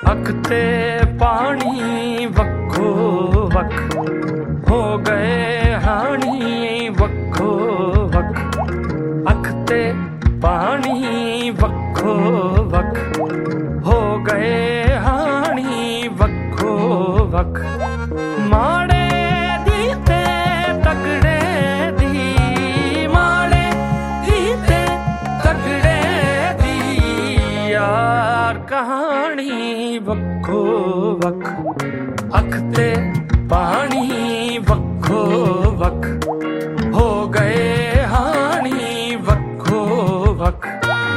ਅੱਖ ਤੇ ਪਾਣੀ ਵੱਖੋ ਵੱਖ ਹੋ ਗਏ ਹਾਣੀ ਵੱਖੋ ਵੱਖ। ਅੱਖ ਤੇ ਪਾਣੀ ਵੱਖੋ ਵੱਖ ਹੋ ਗਏ ਹਾਣੀ ਵੱਖੋ ਵੱਖ। ਮਾੜੇ ਦੀ ਤੇ ਤਕੜੇ ਦੀ, ਮਾੜੇ ਦੀ ਤੇ ਤਕੜੇ ਦੀ ਯਾਰ ਕਹਾਣੀ ਵੱਖੋ ਵੱਖ। ਅੱਖ ਤੇ ਪਾਣੀ ਵੱਖੋ ਵੱਖ ਹੋ ਗਏ ਹਾਣੀ ਵੱਖੋ ਵੱਖ।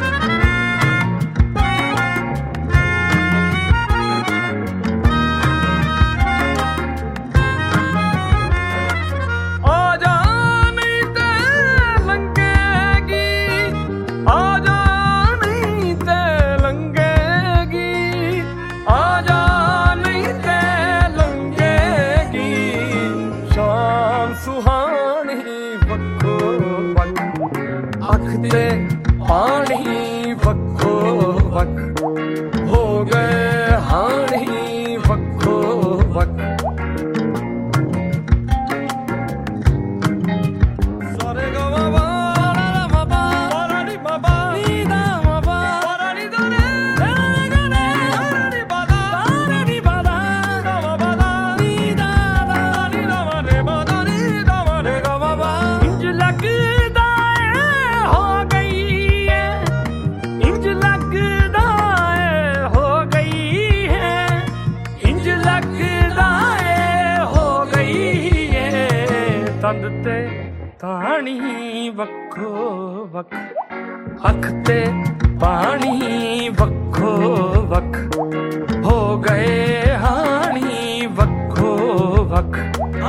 ਸੁਹਾਣੀ ਵੱਖੋ ਵੱਖ ਅੱਖ ਤੇ ਪਾਣੀ ਵੱਖੋ ਵੱਖ ਹੋ ਗਏ ਹਾਣੀ ਵੱਖੋ ਵੱਖ। ਸਾਰੇ ਗਾ ਮਾ ਰਾ ਮਾ ਰਾ ਨੀ ਮਾ ਬਾ ਨੀ ਦਾ ਮਾ ਬਾ ਰਾ ਨੀ ਦਾ ਨੇ ਰਾ ਨੀ ਬਾ ਦਾ ਰਾ ਨੀ ਬਾ ਦਾ ਗਾ ਮਾ ਬਾ ਦਾ ਨੀ ਦਾ ਦਾ ਨੀ ਦਾ ਮਾ ਰੇ ਬਾ ਦਾ ਨੀ ਦਾ ਮਾ ਰੇ ਗਾ ਮਾ ਬਾ। ਇੰਜ ਲੱਗਦਾ ਏ ਹੋ ਗਈ ਏ, ਇੰਜ ਲੱਗਦਾ ਏ ਹੋ ਗਈ ਹੈ, ਇੰਜ ਲੱਗਦਾ ਏ ਹੋ ਗਈ ਏ। ਤੰਦ ਤੇ ਤਾਣੀ ਵੱਖੋ ਵੱਖ ਅੱਖ ਤੇ ਪਾਣੀ ਵੱਖੋ ਵੱਖ ਹੋ ਗਏ ਹਾਣੀ ਵੱਖੋ ਵੱਖ।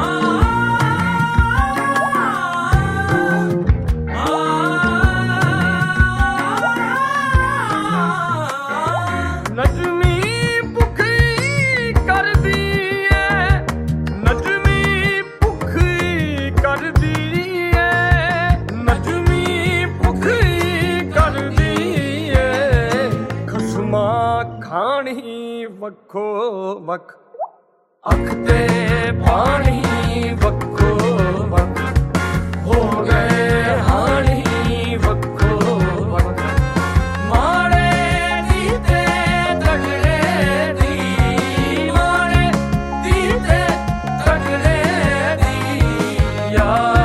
ਨਜ਼ਮੀ ਭੁੱਖੀ ਕਰਦੀ ਏ, ਨਜ਼ਮੀ ਭੁੱਖੀ ਕਰਦੀ ਏ, ਨਜ਼ਮੀ ਭੁੱਖੀ ਕਰਦੀ ਏ। ਖਸਮਾਂ ਖਾਣੀ ਵੱਖੋ ਵੱਖ ਅੱਖ ਤੇ ਪਾਣੀ ਵੱਖੋ ਵੱਖ ਹੋ ਗਏ ਹਾਣੀ ਵੱਖੋ ਵੱਖ। ਮਾੜੇ ਦੀ ਤੇ ਤਕੜੇ ਦੀ, ਮਾੜੇ ਦੀ ਤੇ ਤਕੜੇ ਦੀ ਯਾਰ